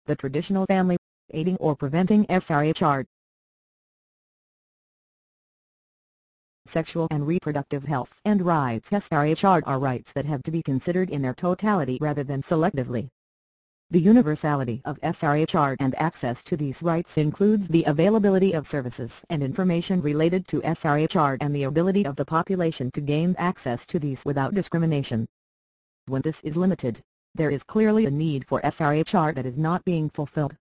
the traditional family, aiding or preventing FRHR. Sexual and reproductive health and rights. FRHR are rights that have to be considered in their totality rather than selectively. The universality of FRHR and access to these rights includes the availability of services and information related to FRHR and the ability of the population to gain access to these without discrimination. When this is limited, there is clearly a need for FRHR that is not being fulfilled.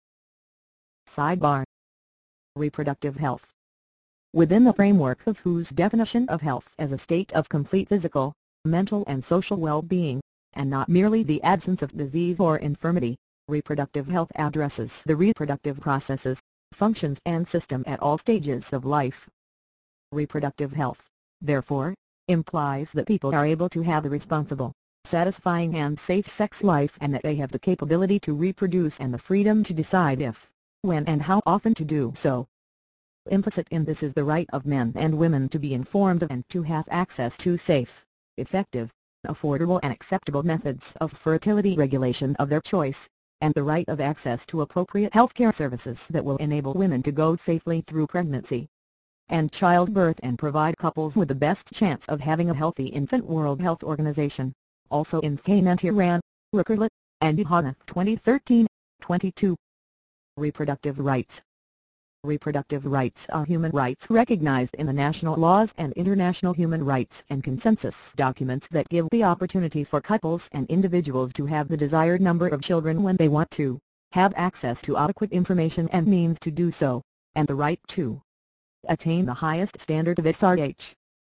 Sidebar: Reproductive health. Within the framework of WHO's definition of health as a state of complete physical, mental and social well-being, and not merely the absence of disease or infirmity, reproductive health addresses the reproductive processes, functions and system at all stages of life. Reproductive health, therefore, implies that people are able to have a responsible, satisfying and safe sex life and that they have the capability to reproduce and the freedom to decide if, when and how often to do so. Implicit in this is the right of men and women to be informed and to have access to safe, effective, affordable and acceptable methods of fertility regulation of their choice, and the right of access to appropriate healthcare services that will enable women to go safely through pregnancy and childbirth and provide couples with the best chance of having a healthy infant. World Health Organization, also in Iran, Rickerlet, and Ihana 2013, 22. Reproductive rights. Reproductive rights are human rights recognized in the national laws and international human rights and consensus documents that give the opportunity for couples and individuals to have the desired number of children when they want to, have access to adequate information and means to do so, and the right to attain the highest standard of SRH.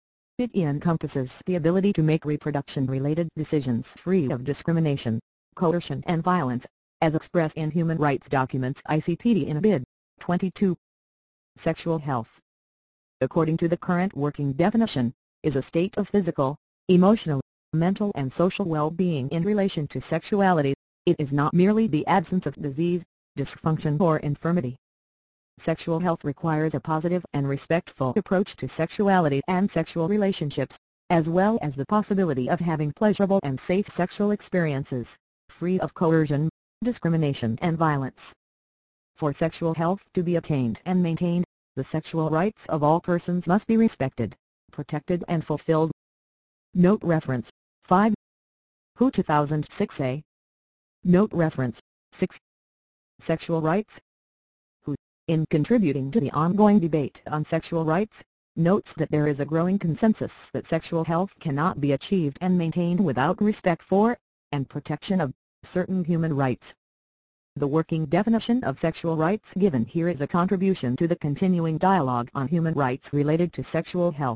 It encompasses the ability to make reproduction-related decisions free of discrimination, coercion and violence, as expressed in human rights documents ICPD in BID. 22. Sexual health, according to the current working definition, is a state of physical, emotional, mental and social well-being in relation to sexuality. It is not merely the absence of disease, dysfunction or infirmity. Sexual health requires a positive and respectful approach to sexuality and sexual relationships, as well as the possibility of having pleasurable and safe sexual experiences, free of coercion, discrimination and violence. For sexual health to be attained and maintained, the sexual rights of all persons must be respected, protected and fulfilled. Note reference, 5. WHO 2006a. Note reference, 6. Sexual rights. WHO, in contributing to the ongoing debate on sexual rights, notes that there is a growing consensus that sexual health cannot be achieved and maintained without respect for, and protection of, certain human rights. The working definition of sexual rights given here is a contribution to the continuing dialogue on human rights related to sexual health.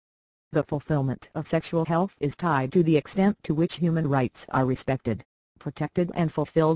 The fulfillment of sexual health is tied to the extent to which human rights are respected, protected and fulfilled.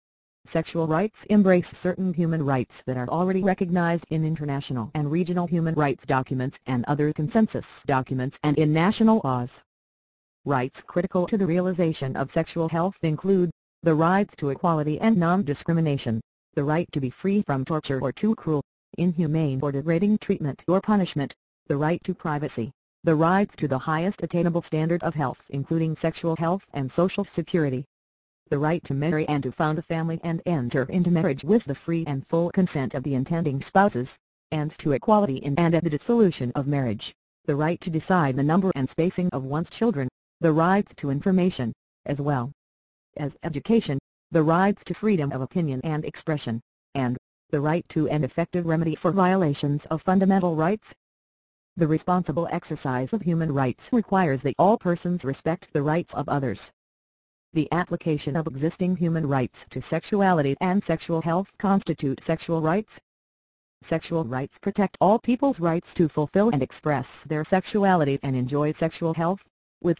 Sexual rights embrace certain human rights that are already recognized in international and regional human rights documents and other consensus documents and in national laws. Rights critical to the realization of sexual health include the right to equality and non-discrimination, the right to be free from torture or too cruel, inhumane or degrading treatment or punishment, the right to privacy, the right to the highest attainable standard of health including sexual health and social security, the right to marry and to found a family and enter into marriage with the free and full consent of the intending spouses, and to equality in and at the dissolution of marriage, the right to decide the number and spacing of one's children, the right to information, as well as education, the rights to freedom of opinion and expression, and the right to an effective remedy for violations of fundamental rights. The responsible exercise of human rights requires that all persons respect the rights of others. The application of existing human rights to sexuality and sexual health constitute sexual rights. Sexual rights protect all people's rights to fulfill and express their sexuality and enjoy sexual health, with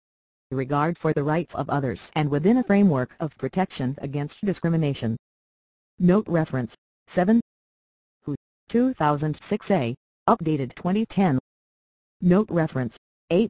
regard for the rights of others and within a framework of protection against discrimination. Note reference, 7. WHO 2006a, updated 2010. Note reference, 8.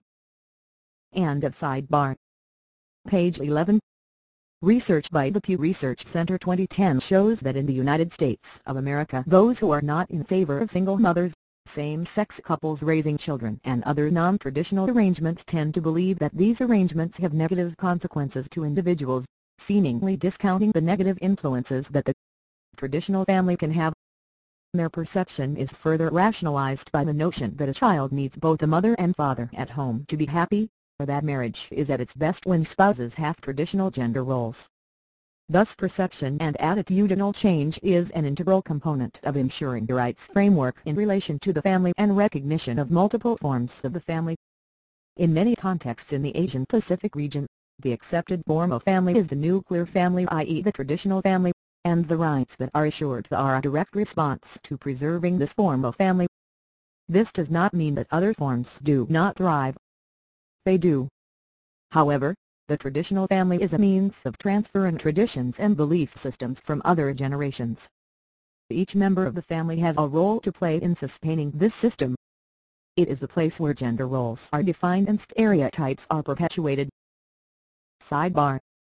End of sidebar. Page 11. Research by the Pew Research Center 2010 shows that in the United States of America those who are not in favor of single mothers, same-sex couples raising children and other non-traditional arrangements tend to believe that these arrangements have negative consequences to individuals, seemingly discounting the negative influences that the traditional family can have. Their perception is further rationalized by the notion that a child needs both a mother and father at home to be happy, or that marriage is at its best when spouses have traditional gender roles. Thus perception and attitudinal change is an integral component of ensuring the rights framework in relation to the family and recognition of multiple forms of the family. In many contexts in the Asian Pacific region, the accepted form of family is the nuclear family, i.e. the traditional family, and the rights that are assured are a direct response to preserving this form of family. This does not mean that other forms do not thrive. They do. However, the traditional family is a means of transferring traditions and belief systems from other generations. Each member of the family has a role to play in sustaining this system. It is the place where gender roles are defined and stereotypes are perpetuated. Sidebar.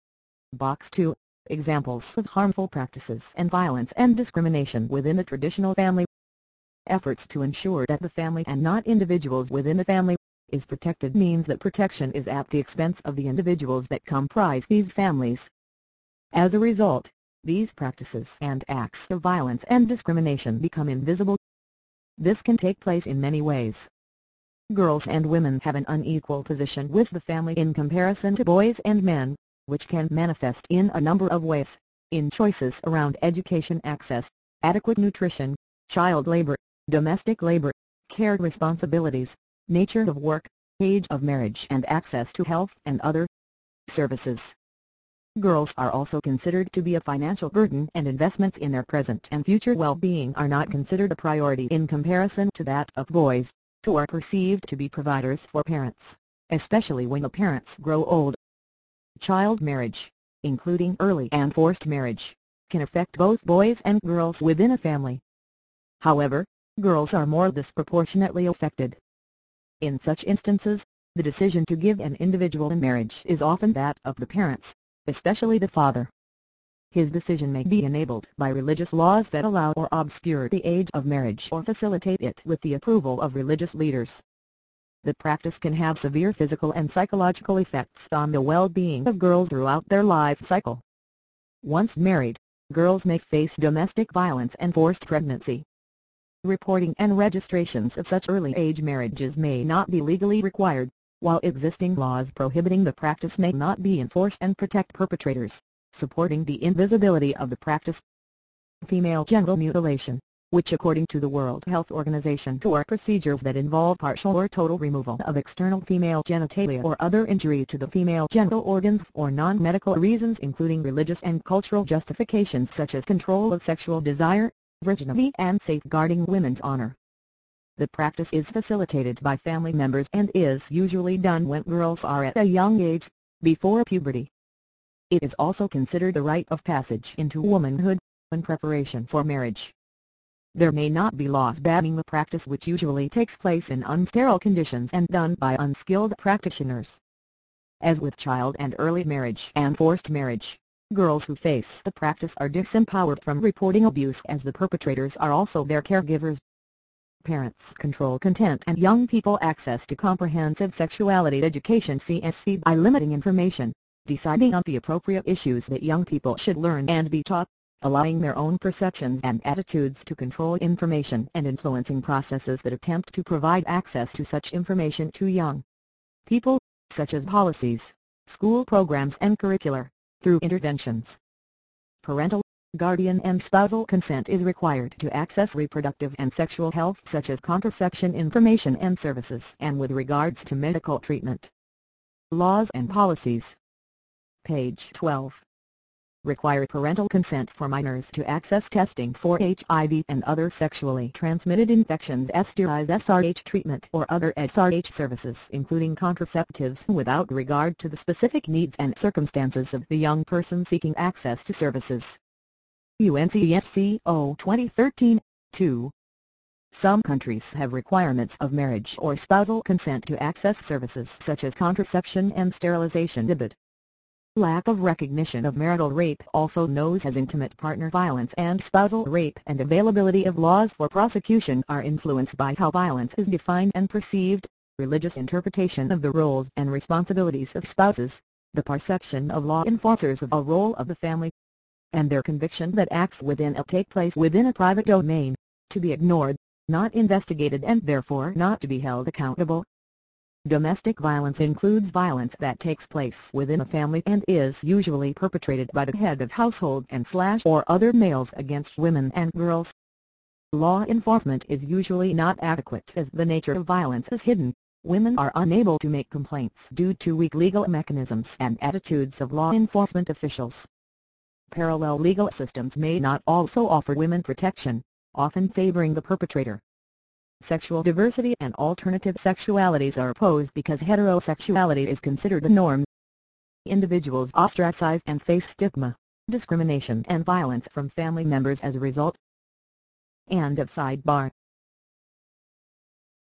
Box 2. Examples of harmful practices and violence and discrimination within the traditional family. Efforts to ensure that the family and not individuals within the family is protected means that protection is at the expense of the individuals that comprise these families. As a result, these practices and acts of violence and discrimination become invisible. This can take place in many ways. Girls and women have an unequal position with the family in comparison to boys and men, which can manifest in a number of ways, in choices around education access, adequate nutrition, child labor, domestic labor, care responsibilities, nature of work, age of marriage and access to health and other services. Girls are also considered to be a financial burden, and investments in their present and future well-being are not considered a priority in comparison to that of boys, who are perceived to be providers for parents, especially when the parents grow old. Child marriage, including early and forced marriage, can affect both boys and girls within a family. However, girls are more disproportionately affected. In such instances, the decision to give an individual in marriage is often that of the parents, especially the father. His decision may be enabled by religious laws that allow or obscure the age of marriage or facilitate it with the approval of religious leaders. The practice can have severe physical and psychological effects on the well-being of girls throughout their life cycle. Once married, girls may face domestic violence and forced pregnancy. Reporting and registrations of such early-age marriages may not be legally required, while existing laws prohibiting the practice may not be enforced and protect perpetrators, supporting the invisibility of the practice. Female genital mutilation, which according to the World Health Organization are procedures that involve partial or total removal of external female genitalia or other injury to the female genital organs for non-medical reasons, including religious and cultural justifications such as control of sexual desire, virginity and safeguarding women's honor. The practice is facilitated by family members and is usually done when girls are at a young age, before puberty. It is also considered a rite of passage into womanhood, in preparation for marriage. There may not be laws banning the practice, which usually takes place in unsterile conditions and done by unskilled practitioners. As with child and early marriage and forced marriage, girls who face the practice are disempowered from reporting abuse, as the perpetrators are also their caregivers. Parents control consent and young people access to comprehensive sexuality education (CSE) by limiting information, deciding on the appropriate issues that young people should learn and be taught, allowing their own perceptions and attitudes to control information, and influencing processes that attempt to provide access to such information to young people, such as policies, school programs and curricula, through interventions. Parental, guardian and spousal consent is required to access reproductive and sexual health, such as contraception information and services, and with regards to medical treatment. Laws and policies. Page 12. Require parental consent for minors to access testing for HIV and other sexually transmitted infections, sterilized SRH treatment or other SRH services, including contraceptives, without regard to the specific needs and circumstances of the young person seeking access to services. UNCSCO 2013, 2. Some countries have requirements of marriage or spousal consent to access services such as contraception and sterilization. Lack of recognition of marital rape, also known as intimate partner violence and spousal rape, and availability of laws for prosecution are influenced by how violence is defined and perceived, religious interpretation of the roles and responsibilities of spouses, the perception of law enforcers of a role of the family, and their conviction that acts within it take place within a private domain, to be ignored, not investigated and therefore not to be held accountable. Domestic violence includes violence that takes place within a family and is usually perpetrated by the head of household and or other males against women and girls. Law enforcement is usually not adequate as the nature of violence is hidden. Women are unable to make complaints due to weak legal mechanisms and attitudes of law enforcement officials. Parallel legal systems may not also offer women protection, often favoring the perpetrator. Sexual diversity and alternative sexualities are opposed because heterosexuality is considered the norm. Individuals ostracize and face stigma, discrimination and violence from family members as a result. End of sidebar.